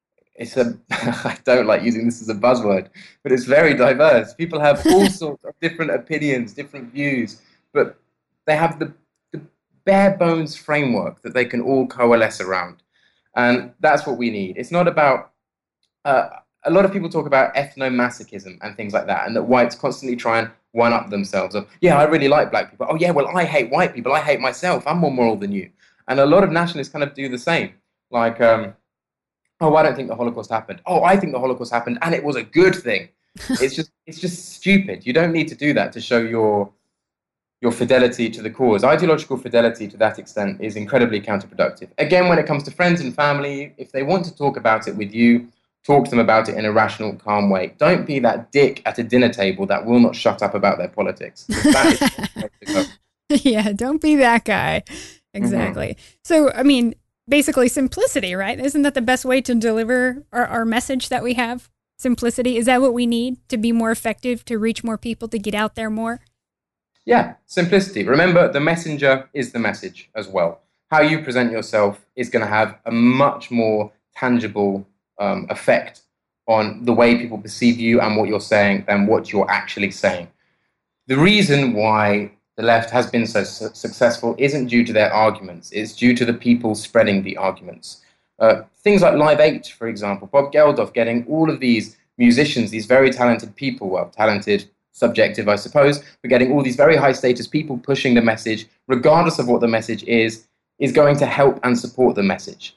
I don't like using this as a buzzword, but it's very diverse. People have all sorts of different opinions, different views, but they have the bare bones framework that they can all coalesce around. And that's what we need. It's not about, a lot of people talk about ethnomasochism and things like that, and that whites constantly try and one-up themselves of, yeah, I really like black people. Oh, yeah, well, I hate white people. I hate myself. I'm more moral than you. And a lot of nationalists kind of do the same. Like, oh, I don't think the Holocaust happened. Oh, I think the Holocaust happened, and it was a good thing. It's just stupid. You don't need to do that to show your fidelity to the cause. Ideological fidelity to that extent is incredibly counterproductive. Again, when it comes to friends and family, if they want to talk about it with you, talk to them about it in a rational, calm way. Don't be that dick at a dinner table that will not shut up about their politics. That is the way to go. Yeah, don't be that guy. Exactly. Mm-hmm. So, I mean, basically simplicity, right? Isn't that the best way to deliver our message that we have? Simplicity. Is that what we need to be more effective, to reach more people, to get out there more? Yeah, simplicity. Remember, the messenger is the message as well. How you present yourself is going to have a much more tangible effect on the way people perceive you and what you're saying than what you're actually saying. The reason why the left has been so successful isn't due to their arguments. It's due to the people spreading the arguments. Things like Live 8, for example, Bob Geldof getting all of these musicians, these very talented people, well, talented, subjective, I suppose, but getting all these very high status people pushing the message, regardless of what the message is going to help and support the message.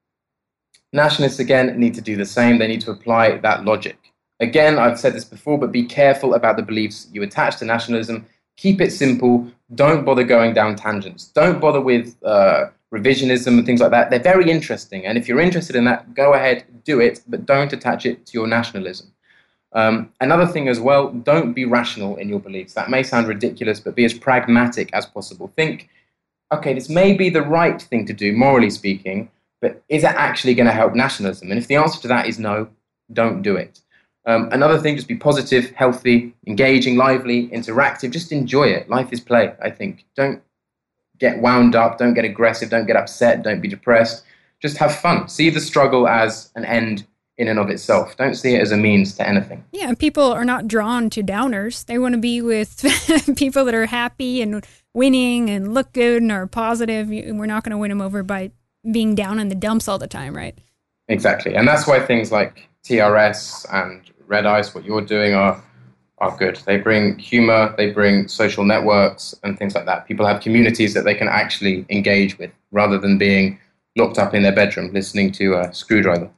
Nationalists, again, need to do the same. They need to apply that logic. Again, I've said this before, but be careful about the beliefs you attach to nationalism. Keep it simple. Don't bother going down tangents. Don't bother with revisionism and things like that. They're very interesting. And if you're interested in that, go ahead, do it, but don't attach it to your nationalism. Another thing as well, don't be rational in your beliefs. That may sound ridiculous, but be as pragmatic as possible. Think, okay, this may be the right thing to do, morally speaking, but is it actually going to help nationalism? And if the answer to that is no, don't do it. Another thing, just be positive, healthy, engaging, lively, interactive. Just enjoy it. Life is play, I think. Don't get wound up. Don't get aggressive. Don't get upset. Don't be depressed. Just have fun. See the struggle as an end in and of itself. Don't see it as a means to anything. Yeah, people are not drawn to downers. They want to be with people that are happy and winning and look good and are positive. We're not going to win them over by being down in the dumps all the time, right? Exactly. And that's why things like TRS and Red Ice, what you're doing, are good. They bring humor, they bring social networks and things like that. People have communities that they can actually engage with rather than being locked up in their bedroom listening to a Screwdriver.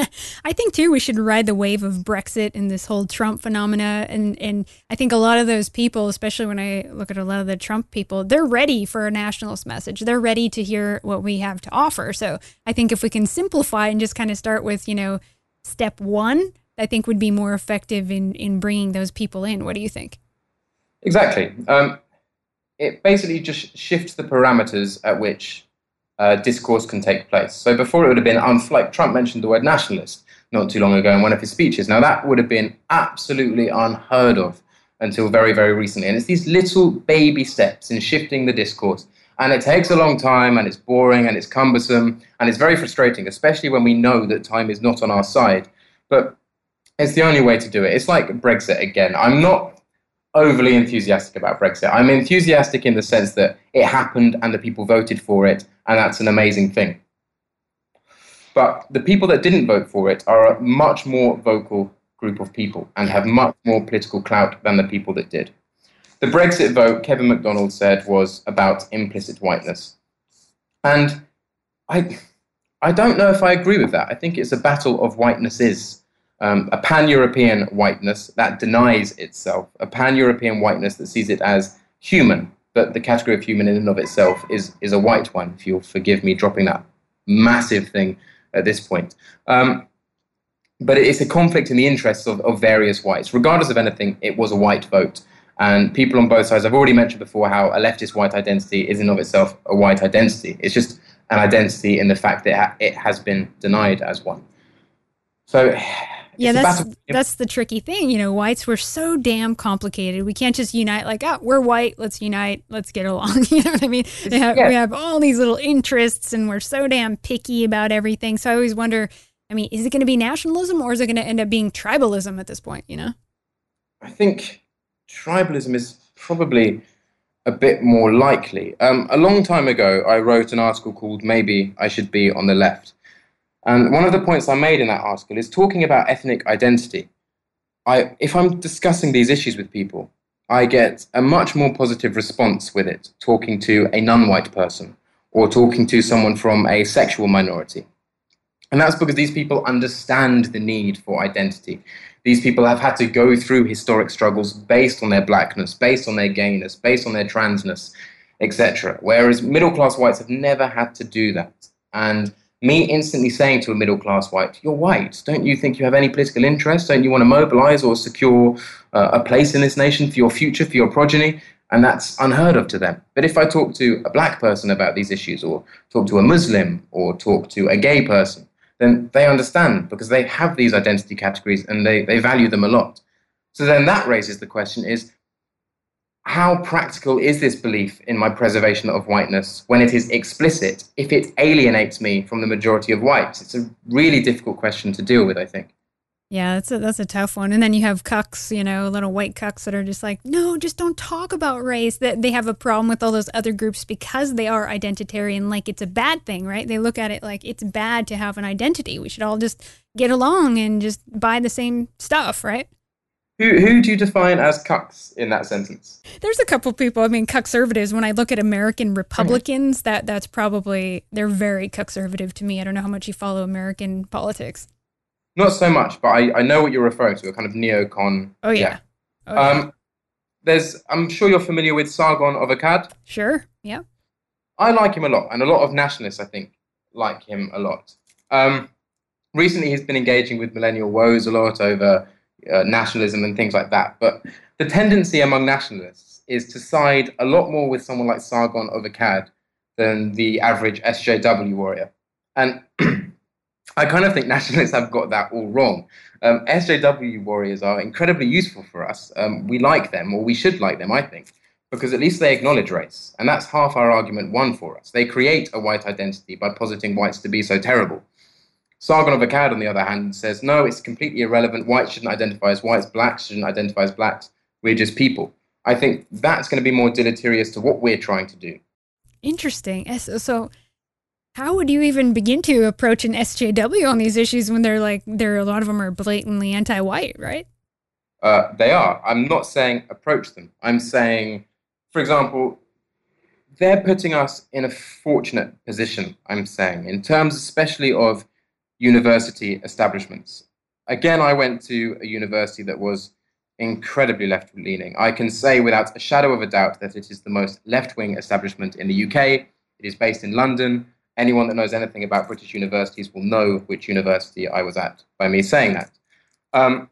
I think, too, we should ride the wave of Brexit and this whole Trump phenomena. And I think a lot of those people, especially when I look at a lot of the Trump people, they're ready for a nationalist message. They're ready to hear what we have to offer. So I think if we can simplify and just kind of start with, step one, I think would be more effective in bringing those people in. What do you think? Exactly. It basically just shifts the parameters at which discourse can take place. So before it would have been, like Trump mentioned the word nationalist not too long ago in one of his speeches. Now that would have been absolutely unheard of until very, very recently. And it's these little baby steps in shifting the discourse. And it takes a long time, and it's boring, and it's cumbersome, and it's very frustrating, especially when we know that time is not on our side. But it's the only way to do it. It's like Brexit again. I'm not overly enthusiastic about Brexit. I'm enthusiastic in the sense that it happened and the people voted for it, and that's an amazing thing. But the people that didn't vote for it are a much more vocal group of people and have much more political clout than the people that did. The Brexit vote, Kevin MacDonald said, was about implicit whiteness. And I don't know if I agree with that. I think it's a battle of whitenesses. A pan-European whiteness that denies itself, a pan-European whiteness that sees it as human, but the category of human in and of itself is a white one, if you'll forgive me dropping that massive thing at this point. but it's a conflict in the interests of various whites. Regardless of anything, it was a white vote. And people on both sides, I've already mentioned before how a leftist white identity is in of itself a white identity. It's just an identity in the fact that it has been denied as one. So yeah, that's the tricky thing. You know, whites were so damn complicated. We can't just unite like, oh, we're white, let's unite, let's get along. You know what I mean? We have all these little interests and we're so damn picky about everything. So I always wonder, I mean, is it going to be nationalism or is it going to end up being tribalism at this point, you know? I think tribalism is probably a bit more likely. A long time ago, I wrote an article called Maybe I Should Be on the Left. And one of the points I made in that article is talking about ethnic identity. If I'm discussing these issues with people, I get a much more positive response with it, talking to a non-white person or talking to someone from a sexual minority. And that's because these people understand the need for identity. These people have had to go through historic struggles based on their blackness, based on their gayness, based on their transness, etc. Whereas middle-class whites have never had to do that. And me instantly saying to a middle-class white, you're white, don't you think you have any political interest? Don't you want to mobilize or secure a place in this nation for your future, for your progeny? And that's unheard of to them. But if I talk to a black person about these issues, or talk to a Muslim, or talk to a gay person, then they understand because they have these identity categories and they value them a lot. So then that raises the question is, how practical is this belief in my preservation of whiteness when it is explicit, if it alienates me from the majority of whites? It's a really difficult question to deal with, I think. Yeah, that's a tough one. And then you have cucks, you know, little white cucks that are just like, no, just don't talk about race. That they have a problem with all those other groups because they are identitarian, like it's a bad thing, right? They look at it like it's bad to have an identity. We should all just get along and just buy the same stuff, right? Who do you define as cucks in that sentence? There's a couple people. I mean, cuckservatives. When I look at American Republicans, that's probably, they're very cuckservative to me. I don't know how much you follow American politics. Not so much, but I know what you're referring to, a kind of neocon. Oh, yeah. Oh, yeah. I'm sure you're familiar with Sargon of Akkad. Sure, yeah. I like him a lot, and a lot of nationalists, I think, like him a lot. Recently, he's been engaging with millennial woes a lot over nationalism and things like that. But the tendency among nationalists is to side a lot more with someone like Sargon of Akkad than the average SJW warrior. And I kind of think nationalists have got that all wrong. SJW warriors are incredibly useful for us. We like them, or we should like them, I think, because at least they acknowledge race. And that's half our argument won for us. They create a white identity by positing whites to be so terrible. Sargon of Akkad, on the other hand, says, no, it's completely irrelevant. Whites shouldn't identify as whites. Blacks shouldn't identify as blacks. We're just people. I think that's going to be more deleterious to what we're trying to do. Interesting. So how would you even begin to approach an SJW on these issues when a lot of them are blatantly anti-white, right? They are. I'm not saying approach them. I'm saying, for example, they're putting us in a fortunate position, I'm saying, in terms especially of university establishments. Again, I went to a university that was incredibly left-leaning. I can say without a shadow of a doubt that it is the most left-wing establishment in the UK. It is based in London. Anyone that knows anything about British universities will know which university I was at by me saying that.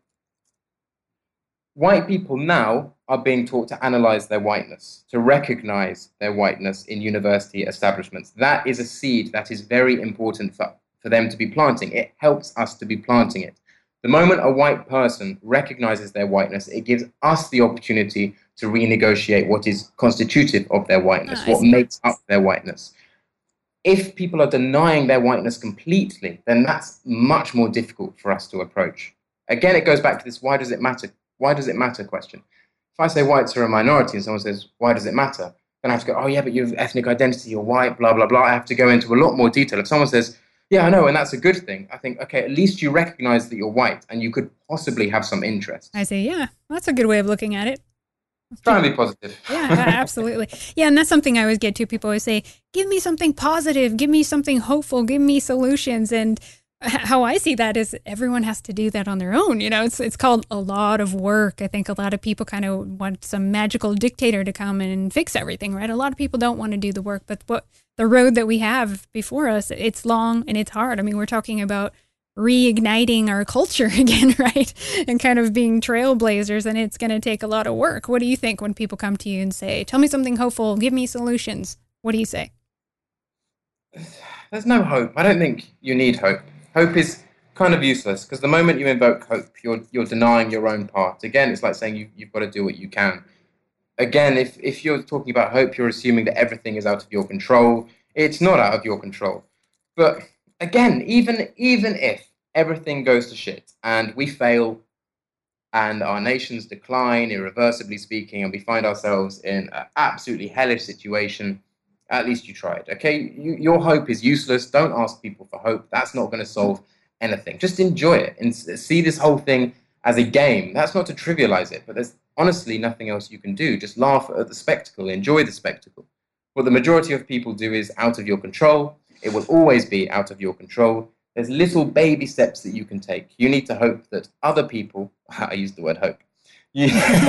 White people now are being taught to analyze their whiteness, to recognize their whiteness in university establishments. That is a seed that is very important for them to be planting. It helps us to be planting it. The moment a white person recognizes their whiteness, it gives us the opportunity to renegotiate what is constitutive of their whiteness, what makes up their whiteness. If people are denying their whiteness completely, then that's much more difficult for us to approach. Again, it goes back to this why does it matter? Why does it matter question. If I say whites are a minority and someone says, why does it matter? Then I have to go, oh yeah, but you have ethnic identity, you're white, blah, blah, blah. I have to go into a lot more detail. If someone says, yeah, I know, and that's a good thing, I think, okay, at least you recognize that you're white and you could possibly have some interest. I say, yeah, that's a good way of looking at it. Try and be positive. Yeah, absolutely. Yeah, and that's something I always get to. People always say, give me something positive, give me something hopeful, give me solutions. And how I see that is everyone has to do that on their own. You know, it's called a lot of work. I think a lot of people kind of want some magical dictator to come in and fix everything, right? A lot of people don't want to do the work, but the road that we have before us, it's long and it's hard. I mean, we're talking about reigniting our culture again, right? And kind of being trailblazers, and it's going to take a lot of work. What do you think when people come to you and say, tell me something hopeful, give me solutions? What do you say? There's no hope. I don't think you need hope. Hope is kind of useless because the moment you invoke hope, you're denying your own part. Again, it's like saying you've got to do what you can. Again, if you're talking about hope, you're assuming that everything is out of your control. It's not out of your control. But again, even if everything goes to shit and we fail and our nations decline, irreversibly speaking, and we find ourselves in an absolutely hellish situation, at least you tried, okay? Your hope is useless. Don't ask people for hope. That's not going to solve anything. Just enjoy it and see this whole thing as a game. That's not to trivialize it, but there's honestly nothing else you can do. Just laugh at the spectacle, enjoy the spectacle. What the majority of people do is out of your control. It will always be out of your control. There's little baby steps that you can take. You need to hope that other people, I used the word hope, you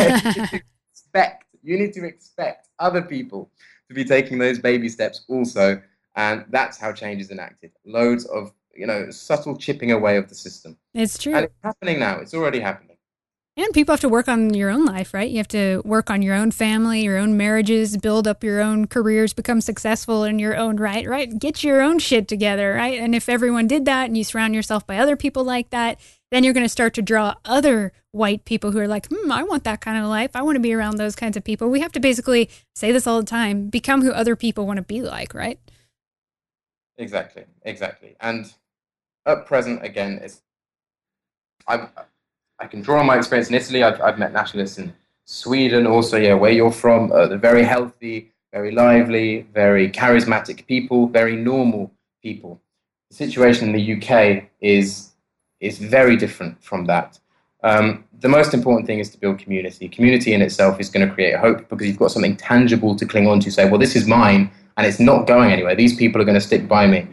need to expect other people to be taking those baby steps also, and that's how change is enacted. Loads of, subtle chipping away of the system. It's true. And it's happening now. It's already happening. And people have to work on your own life, right? You have to work on your own family, your own marriages, build up your own careers, become successful in your own right? Get your own shit together, right? And if everyone did that and you surround yourself by other people like that, then you're going to start to draw other white people who are like, I want that kind of life. I want to be around those kinds of people. We have to basically say this all the time, become who other people want to be like, right? Exactly. And at present, again, I can draw on my experience in Italy. I've met nationalists in Sweden also, where you're from. They're very healthy, very lively, very charismatic people, very normal people. The situation in the UK is very different from that. The most important thing is to build community. Community in itself is going to create hope because you've got something tangible to cling on to, say, well, this is mine and it's not going anywhere. These people are going to stick by me.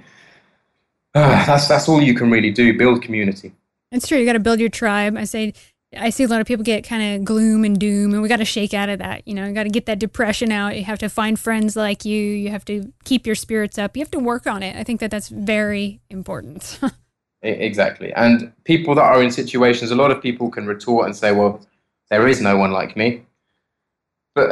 That's all you can really do, build community. It's true. You got to build your tribe. I see a lot of people get kind of gloom and doom, and we got to shake out of that. You got to get that depression out. You have to find friends like you. You have to keep your spirits up. You have to work on it. I think that's very important. Exactly. And people that are in situations, a lot of people can retort and say, well, there is no one like me. But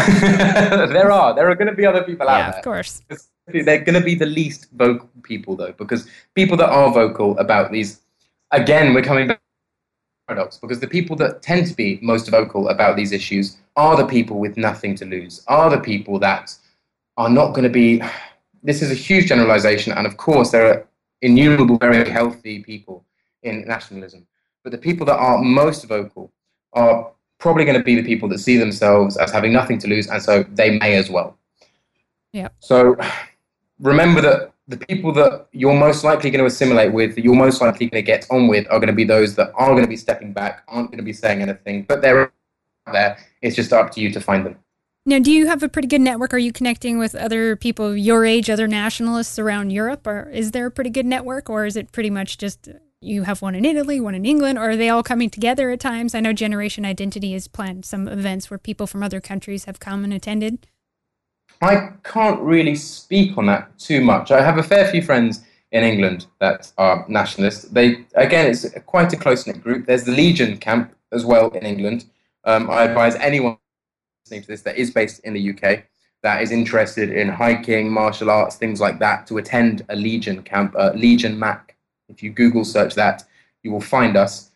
there are going to be other people out there. Yeah, of course. They're going to be the least vocal people, though, because people that are vocal about these, again, we're coming back to the paradox, because the people that tend to be most vocal about these issues are the people with nothing to lose, are the people that are not going to be, this is a huge generalization, and of course there are innumerable very healthy people in nationalism, but the people that are most vocal are probably going to be the people that see themselves as having nothing to lose, and so they may as well. Yeah. So remember that the people that you're most likely going to assimilate with, that you're most likely going to get on with, are going to be those that are going to be stepping back, aren't going to be saying anything, but they're out there. It's just up to you to find them. Now, do you have a pretty good network? Are you connecting with other people your age, other nationalists around Europe? Or is there a pretty good network? Or is it pretty much just you have one in Italy, one in England? Or are they all coming together at times? I know Generation Identity has planned some events where people from other countries have come and attended. I can't really speak on that too much. I have a fair few friends in England that are nationalists. It's quite a close-knit group. There's the Legion camp as well in England. I advise anyone listening to this that is based in the UK that is interested in hiking, martial arts, things like that, to attend a Legion camp, Legion Mac. If you Google search that, you will find us.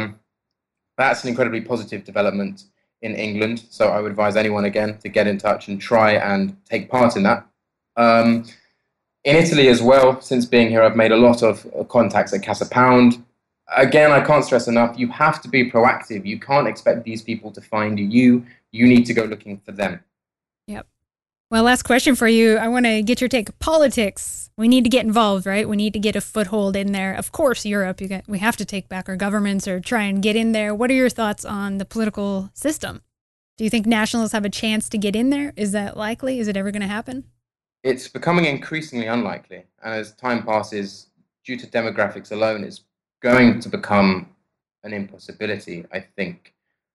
That's an incredibly positive development in England, so I would advise anyone again to get in touch and try and take part in that. In Italy as well, since being here, I've made a lot of contacts at Casa Pound. Again, I can't stress enough, you have to be proactive. You can't expect these people to find you. You need to go looking for them. Yep. Well, last question for you. I want to get your take. Politics. We need to get involved, right? We need to get a foothold in there. Of course, Europe, we have to take back our governments or try and get in there. What are your thoughts on the political system? Do you think nationalists have a chance to get in there? Is that likely? Is it ever going to happen? It's becoming increasingly unlikely. And as time passes, due to demographics alone, it's going to become an impossibility, I think.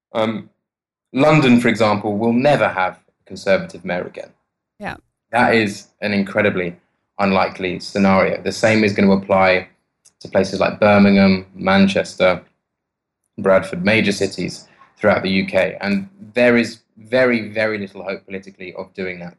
London, for example, will never have a Conservative mayor again. Yeah. That is an incredibly unlikely scenario. The same is going to apply to places like Birmingham, Manchester, Bradford, major cities throughout the UK. And there is very, very little hope politically of doing that.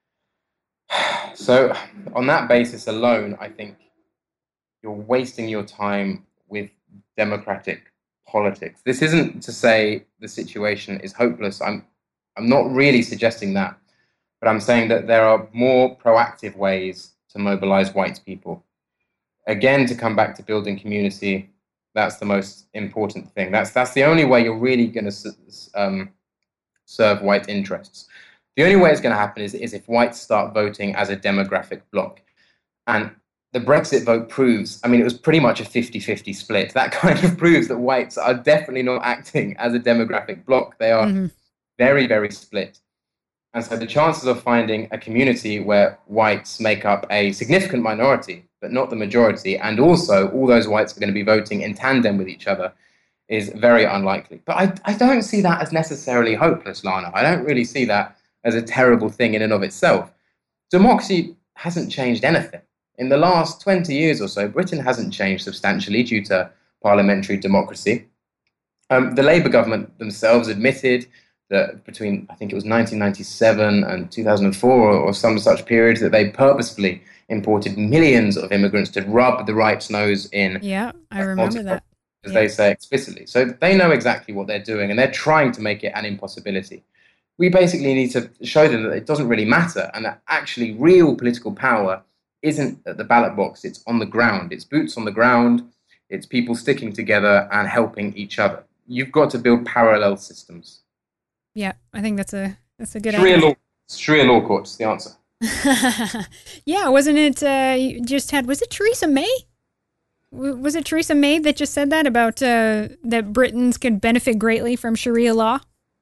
So on that basis alone, I think you're wasting your time with democratic politics. This isn't to say the situation is hopeless. I'm not really suggesting that, but I'm saying that there are more proactive ways to mobilize white people. Again, to come back to building community, that's the most important thing. That's the only way you're really going to serve white interests. The only way it's going to happen is if whites start voting as a demographic bloc. And the Brexit vote proves, I mean, it was pretty much a 50-50 split. That kind of proves that whites are definitely not acting as a demographic bloc. They are very, very split. And so the chances of finding a community where whites make up a significant minority, but not the majority, and also all those whites are going to be voting in tandem with each other, is very unlikely. But I don't see that as necessarily hopeless, Lana. I don't really see that as a terrible thing in and of itself. Democracy hasn't changed anything. In the last 20 years or so, Britain hasn't changed substantially due to parliamentary democracy. The Labour government themselves admitted that between, I think it was 1997 and 2004 or some such period, that they purposefully imported millions of immigrants to rub the right's nose in. Yeah, I remember that. As they say explicitly. So they know exactly what they're doing, and they're trying to make it an impossibility. We basically need to show them that it doesn't really matter, and that actually real political power isn't at the ballot box, it's on the ground. It's boots on the ground, it's people sticking together and helping each other. You've got to build parallel systems. Yeah, I think that's a good idea. Sharia law courts, the answer. Yeah, wasn't it, you just had, was it Theresa May? Was it Theresa May that just said that about that Britons could benefit greatly from Sharia law?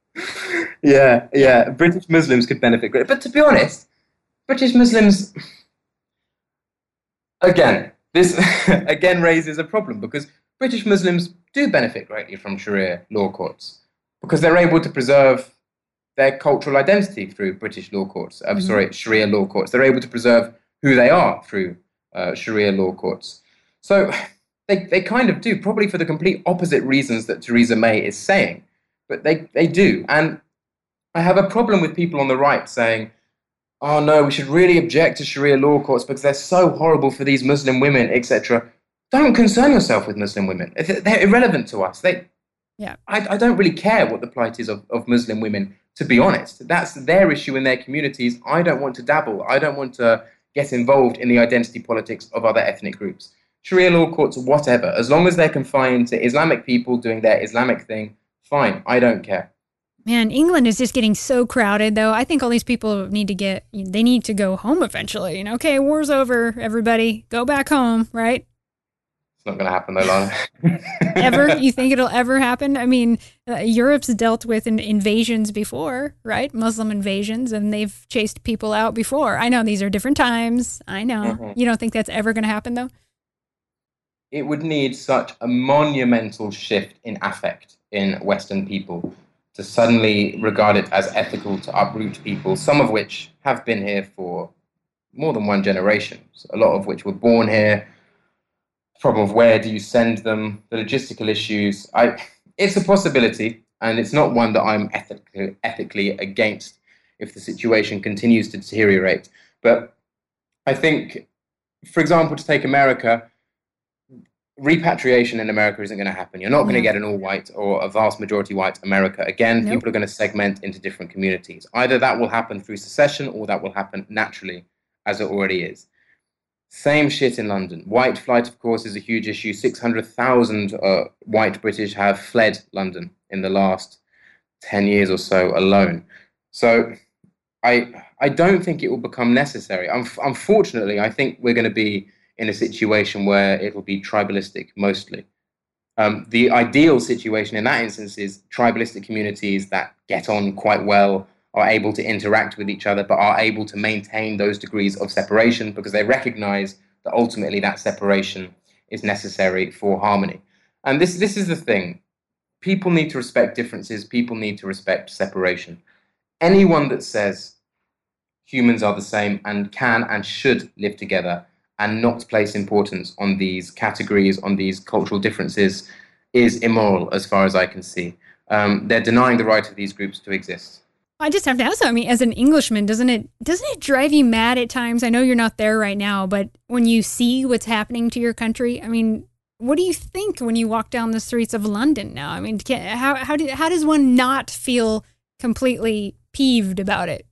Yeah. British Muslims could benefit greatly. But to be honest, British Muslims, this again raises a problem, because British Muslims do benefit greatly from Sharia law courts because they're able to preserve their cultural identity through British law courts. Sharia law courts. They're able to preserve who they are through Sharia law courts. So they kind of do, probably for the complete opposite reasons that Theresa May is saying, but they do. And I have a problem with people on the right saying, oh no, we should really object to Sharia law courts because they're so horrible for these Muslim women, etc. Don't concern yourself with Muslim women. They're irrelevant to us. I don't really care what the plight is of Muslim women, to be honest. That's their issue in their communities. I don't want to dabble. I don't want to get involved in the identity politics of other ethnic groups. Sharia law courts, whatever. As long as they're confined to Islamic people doing their Islamic thing, fine. I don't care. Man, England is just getting so crowded, though. I think all these people need to go home eventually. Okay, war's over, everybody. Go back home, right? It's not going to happen, though, Lana. Ever? You think it'll ever happen? I mean, Europe's dealt with invasions before, right? Muslim invasions, and they've chased people out before. I know these are different times. I know. Mm-hmm. You don't think that's ever going to happen, though? It would need such a monumental shift in affect in Western people to suddenly regard it as ethical to uproot people, some of which have been here for more than one generation, a lot of which were born here. The problem of where do you send them, the logistical issues. It's a possibility, and it's not one that I'm ethically against if the situation continues to deteriorate. But I think, for example, to take America, repatriation in America isn't going to happen. You're not going to get an all-white or a vast majority white America. Again, People are going to segment into different communities. Either that will happen through secession or that will happen naturally, as it already is. Same shit in London. White flight, of course, is a huge issue. 600,000 white British have fled London in the last 10 years or so alone. So I don't think it will become necessary. Unfortunately, I think we're going to be in a situation where it will be tribalistic mostly. The ideal situation in that instance is tribalistic communities that get on quite well, are able to interact with each other, but are able to maintain those degrees of separation because they recognize that ultimately that separation is necessary for harmony. And this is the thing. People need to respect differences. People need to respect separation. Anyone that says humans are the same and can and should live together and not place importance on these categories, on these cultural differences, is immoral as far as I can see. They're denying the right of these groups to exist. I just have to ask, I mean, as an Englishman, doesn't it drive you mad at times? I know you're not there right now, but when you see what's happening to your country, I mean, what do you think when you walk down the streets of London now? I mean, how does one not feel completely peeved about it?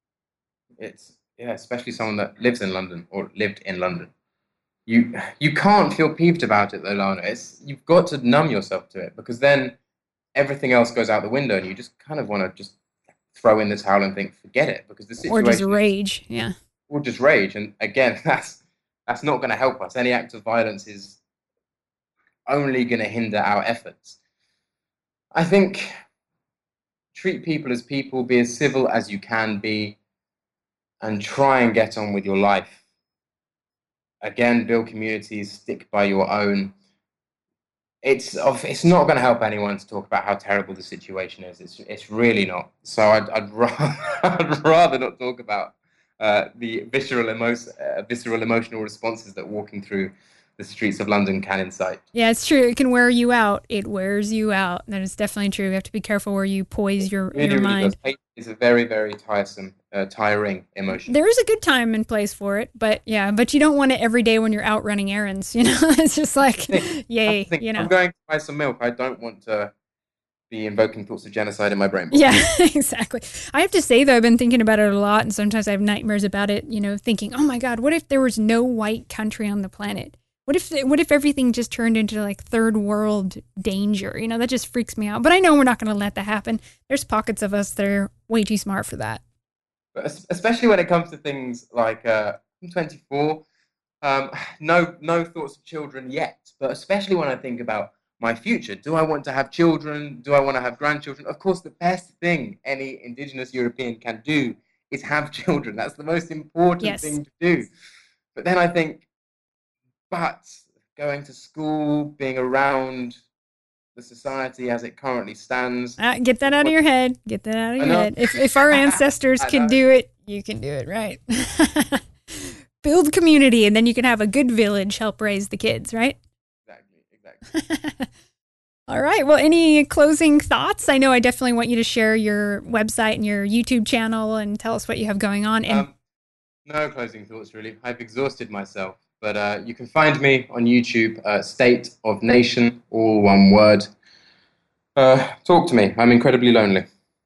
Especially someone that lives in London or lived in London. You can't feel peeved about it, though, Lana. You've got to numb yourself to it, because then everything else goes out the window, and you just kind of want to just throw in the towel and think, forget it, because the situation... Or just rage, yeah. Or just rage, and again, that's not going to help us. Any act of violence is only going to hinder our efforts. I think treat people as people, be as civil as you can be, and try and get on with your life. Again, build communities, stick by your own. It's not going to help anyone to talk about how terrible the situation is. It's really not. So I'd rather not talk about the visceral emotional responses that walking through the streets of London can incite. Yeah, it's true. It can wear you out. It wears you out. That is definitely true. You have to be careful where you poise your mind. Hate is a very, very tiring emotion. There is a good time and place for it, but you don't want it every day when you're out running errands. You know, it's just like, yay. You know, I'm going to buy some milk. I don't want to be invoking thoughts of genocide in my brain. Yeah, exactly. I have to say, though, I've been thinking about it a lot, and sometimes I have nightmares about it, you know, thinking, oh my God, what if there was no white country on the planet? What if everything just turned into like third world danger? You know, that just freaks me out. But I know we're not going to let that happen. There's pockets of us that are way too smart for that. But especially when it comes to things like, I'm 24, no thoughts of children yet. But especially when I think about my future, do I want to have children? Do I want to have grandchildren? Of course, the best thing any indigenous European can do is have children. That's the most important thing to do. But then I think, but going to school, being around the society as it currently stands. Get that out of your head. Get that out of your head. If our ancestors can do it, you can do it, right? Build community, and then you can have a good village help raise the kids, right? Exactly. All right. Well, any closing thoughts? I know I definitely want you to share your website and your YouTube channel and tell us what you have going on. And no closing thoughts, really. I've exhausted myself. But you can find me on YouTube, State of Nation, all one word. Talk to me. I'm incredibly lonely.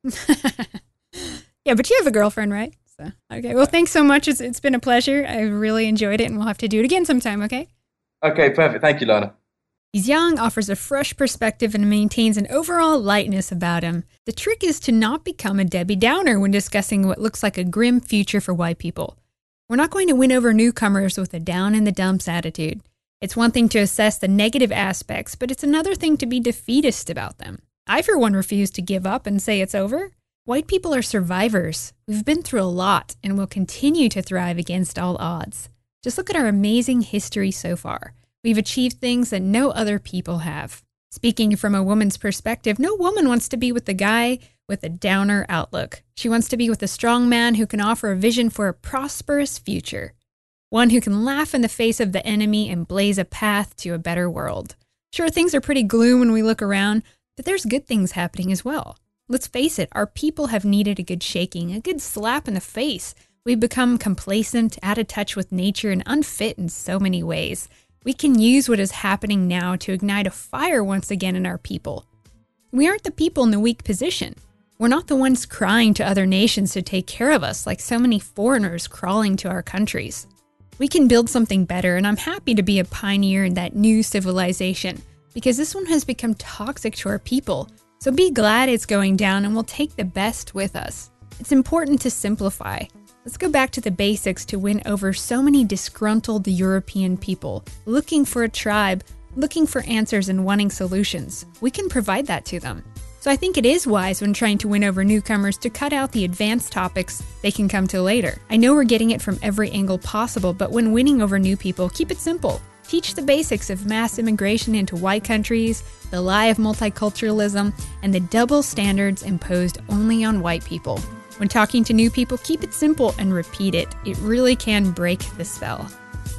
Yeah, but you have a girlfriend, right? So, okay. Well, thanks so much. It's been a pleasure. I really enjoyed it, and we'll have to do it again sometime, okay? Okay, perfect. Thank you, Lana. Xiang offers a fresh perspective and maintains an overall lightness about him. The trick is to not become a Debbie Downer when discussing what looks like a grim future for white people. We're not going to win over newcomers with a down-in-the-dumps attitude. It's one thing to assess the negative aspects, but it's another thing to be defeatist about them. I, for one, refuse to give up and say it's over. White people are survivors. We've been through a lot and will continue to thrive against all odds. Just look at our amazing history so far. We've achieved things that no other people have. Speaking from a woman's perspective, no woman wants to be with the guy with a downer outlook. She wants to be with a strong man who can offer a vision for a prosperous future. One who can laugh in the face of the enemy and blaze a path to a better world. Sure, things are pretty gloom when we look around, but there's good things happening as well. Let's face it, our people have needed a good shaking, a good slap in the face. We've become complacent, out of touch with nature, and unfit in so many ways. We can use what is happening now to ignite a fire once again in our people. We aren't the people in the weak position. We're not the ones crying to other nations to take care of us like so many foreigners crawling to our countries. We can build something better, and I'm happy to be a pioneer in that new civilization because this one has become toxic to our people. So be glad it's going down, and we'll take the best with us. It's important to simplify. Let's go back to the basics to win over so many disgruntled European people, looking for a tribe, looking for answers and wanting solutions. We can provide that to them. So I think it is wise when trying to win over newcomers to cut out the advanced topics they can come to later. I know we're getting it from every angle possible, but when winning over new people, keep it simple. Teach the basics of mass immigration into white countries, the lie of multiculturalism, and the double standards imposed only on white people. When talking to new people, keep it simple and repeat it. It really can break the spell.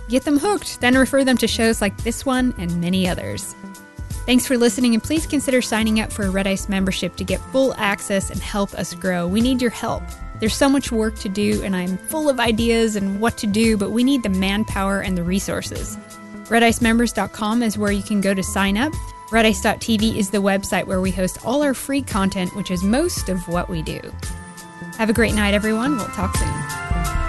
Get them hooked, then refer them to shows like this one and many others. Thanks for listening, and please consider signing up for a Red Ice membership to get full access and help us grow. We need your help. There's so much work to do, and I'm full of ideas and what to do, but we need the manpower and the resources. RedIceMembers.com is where you can go to sign up. RedIce.tv is the website where we host all our free content, which is most of what we do. Have a great night, everyone. We'll talk soon.